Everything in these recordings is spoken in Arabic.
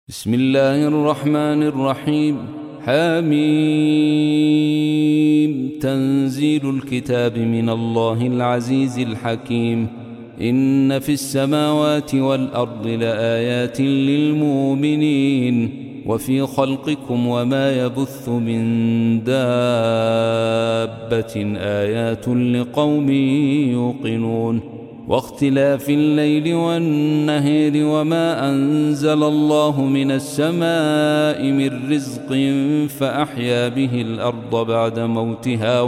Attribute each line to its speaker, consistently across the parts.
Speaker 1: بسم الله الرحمن الرحيم. حميم. تنزيل الكتاب من الله العزيز الحكيم. إن في السماوات والأرض لآيات للمؤمنين وفي خلقكم وما يبث من دابة آيات لقوم يوقنون واختلاف الليل والنهار وما أنزل الله من السماء من رزق فأحيا به الأرض بعد موتها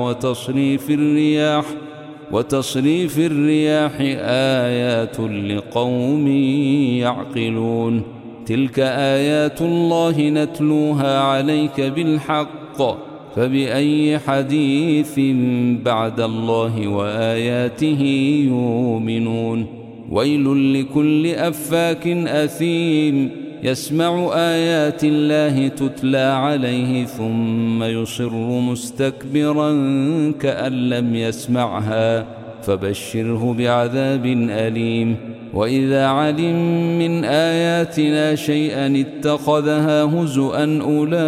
Speaker 1: وتصريف الرياح آيات لقوم يعقلون. تلك آيات الله نتلوها عليك بالحق فبأي حديث بعد الله وآياته يؤمنون. ويل لكل أفاك أثيم يسمع آيات الله تتلى عليه ثم يصر مستكبرا كأن لم يسمعها فبشره بعذاب أليم. وإذا علم من آياتنا شيئا اتخذها هزؤا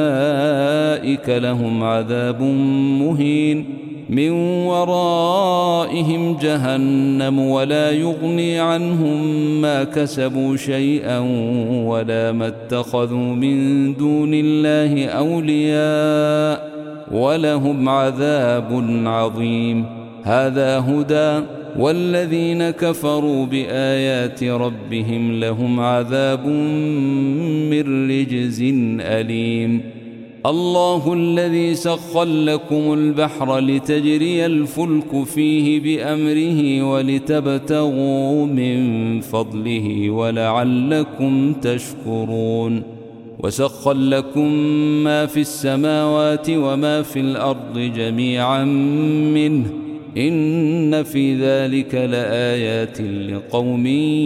Speaker 1: أولئك لهم عذاب مهين من ورائهم جهنم ولا يغني عنهم ما كسبوا شيئا ولا ما اتخذوا من دون الله أولياء ولهم عذاب عظيم. هذا هدى والذين كفروا بآيات ربهم لهم عذاب من رجز أليم. الله الذي سخر لكم البحر لتجري الفلك فيه بأمره ولتبتغوا من فضله ولعلكم تشكرون. وسخر لكم ما في السماوات وما في الأرض جميعا منه إن في ذلك لآيات لقوم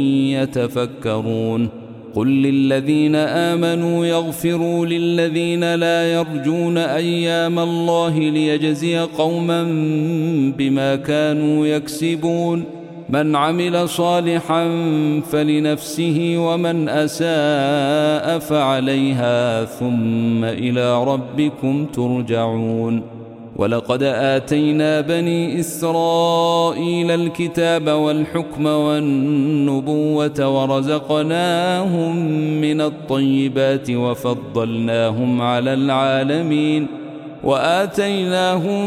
Speaker 1: يتفكرون. قل للذين آمنوا يغفروا للذين لا يرجون أيام الله ليجزي قوما بما كانوا يكسبون. من عمل صالحا فلنفسه ومن أساء فعليها ثم إلى ربكم ترجعون. ولقد آتينا بني إسرائيل الكتاب والحكم والنبوة ورزقناهم من الطيبات وفضلناهم على العالمين وآتيناهم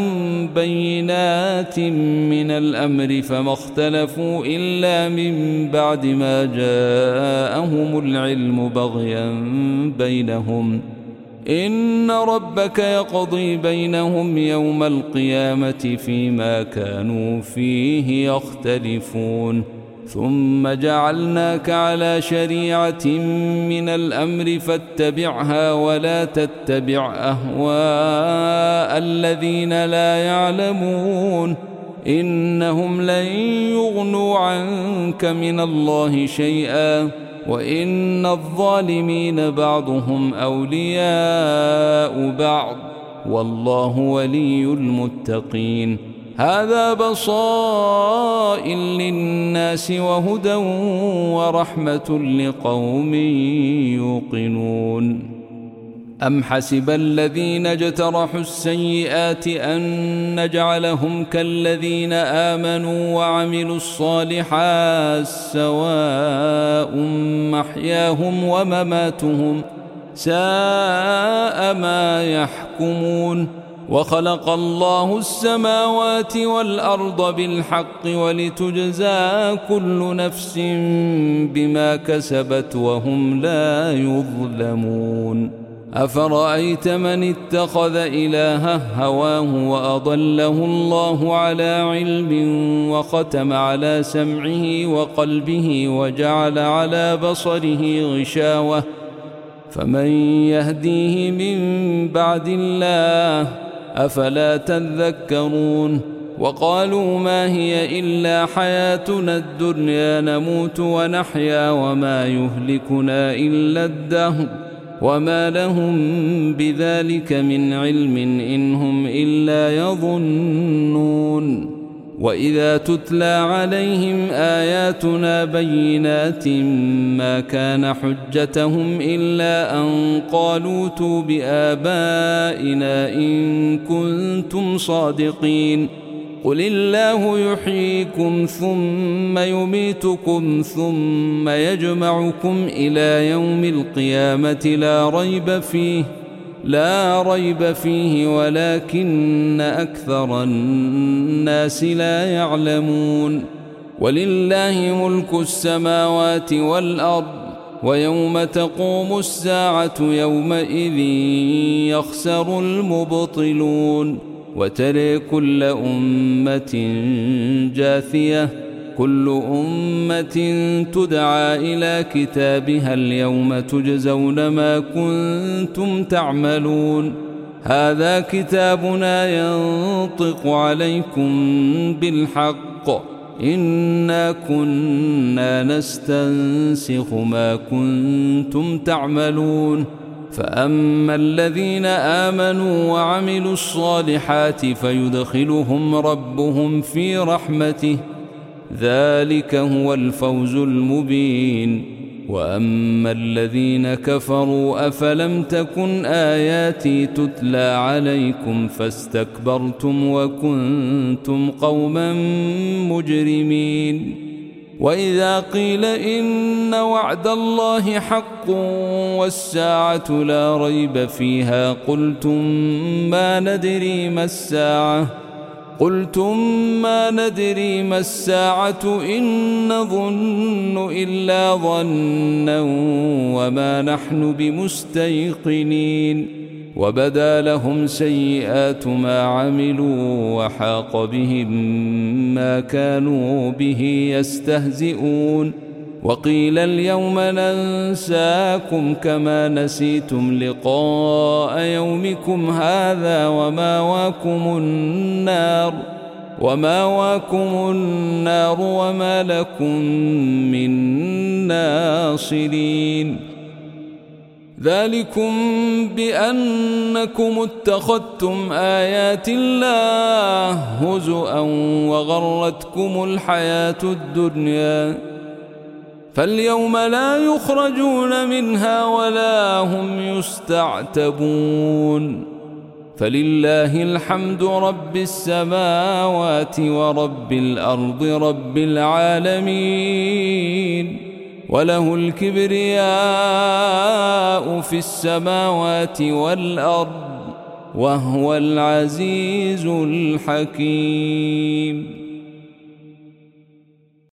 Speaker 1: بينات من الأمر فما اختلفوا إلا من بعد ما جاءهم العلم بغيا بينهم. إن ربك يقضي بينهم يوم القيامة فيما كانوا فيه يختلفون. ثم جعلناك على شريعة من الأمر فاتبعها ولا تتبع أهواء الذين لا يعلمون إنهم لن يغنوا عنك من الله شيئا وإن الظالمين بعضهم أولياء بعض والله ولي المتقين. هذا بصائر للناس وهدى ورحمة لقوم يوقنون. أم حسب الذين اجترحوا السيئات أن نجعلهم كالذين آمنوا وعملوا الصالحات سواء محياهم ومماتهم ساء ما يحكمون. وخلق الله السماوات والأرض بالحق ولتجزى كل نفس بما كسبت وهم لا يظلمون. أفرأيت من اتخذ إلهه هواه وأضله الله على علم وختم على سمعه وقلبه وجعل على بصره غشاوة فمن يهديه من بعد الله أفلا تذكرون. وقالوا ما هي إلا حياتنا الدنيا نموت ونحيا وما يهلكنا إلا الدهر وما لهم بذلك من علم إن هم إلا يظنون. وإذا تتلى عليهم آياتنا بينات ما كان حجتهم إلا أن قالوا ائتوا بآبائنا إن كنتم صادقين قل الله يحييكم ثم يميتكم ثم يجمعكم إلى يوم القيامة لا ريب فيه ولكن أكثر الناس لا يعلمون ولله ملك السماوات والأرض ويوم تقوم الساعة يومئذ يخسر المبطلون وترى كل أمة جاثية كل أمة تدعى إلى كتابها اليوم تجزون ما كنتم تعملون هذا كتابنا ينطق عليكم بالحق إنا كنا نستنسخ ما كنتم تعملون فأما الذين آمنوا وعملوا الصالحات فيدخلهم ربهم في رحمته ذلك هو الفوز المبين وأما الذين كفروا أفلم تكن آياتي تتلى عليكم فاستكبرتم وكنتم قوما مجرمين وإذا قيل إن وعد الله حق والساعة لا ريب فيها قلتم ما ندري ما الساعة إن نظن إلا ظنا وما نحن بمستيقنين وبدا لهم سيئات ما عملوا وحاق بهم ما كانوا به يستهزئون وقيل اليوم ننساكم كما نسيتم لقاء يومكم هذا وما واكم النار وما لكم من ناصرين ذلكم بأنكم اتخذتم آيات الله هزؤا وغرتكم الحياة الدنيا فاليوم لا يخرجون منها ولا هم يستعتبون فلله الحمد رب السماوات ورب الأرض رب العالمين وله الكبرياء في السماوات والأرض وهو العزيز الحكيم